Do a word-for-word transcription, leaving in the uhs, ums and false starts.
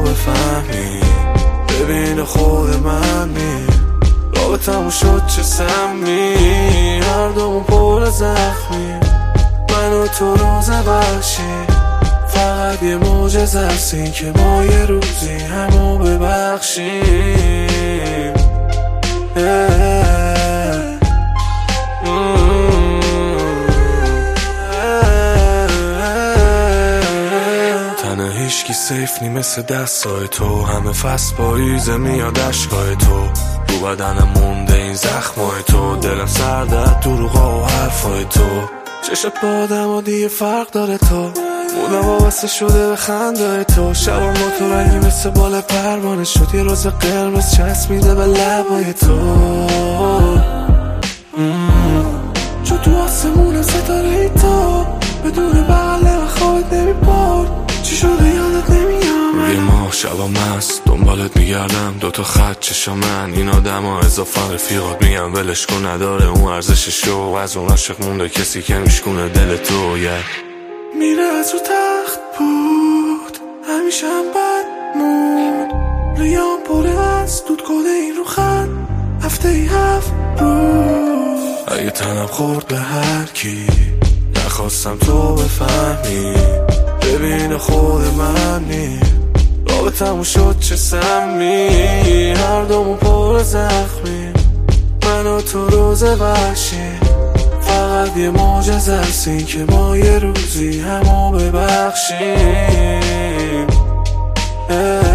بفهمی، ببین خود من می رابطمون شد چه سمی، هر دومون پر زخمی، من و تو روز بخشی، فقط یه معجزه است این که ما یه روزی همو ببخشیم. تنه هیچکی سیف نی مثل دستای تو، همه فصل پاییزه میاد اشکای تو، رو بدنم مونده این زخمای تو، دلم سردت دروغا و حرفای تو، چشت با آدم و دیگه فرق داره تو، مودم وابسته شده به خنده تو، شبم با تو رنگی مثل بال پروانه شد، یه روز قرمز چسبیده به لبای تو، چون تو آسمونم ستاره ای تو، بدون بغله و خوابت نمی برد، چی شده یادت نمیام، روی ماه شبا مست دنبالت میگردم، دوتا خط چشا من این آدم ها اضافه رفیقات میگم ولش کن، نداره اون ارزش شو، از اون عاشق مونده کسی که میشکونه دل تو. yeah. میره از رو تخت بود همیشه هم بد موند، ریام پره از دود کده این رو خط هفته ای هفت روز، اگه تنم خورد به هر کی نخواستم تو بفهمی، ببین خود من نی رابطمون شد چه سمی، هر دومون پر زخمی، من و تو روز وحشی، فقط یه معجزه است این که ما یه روزی همو ببخشیم.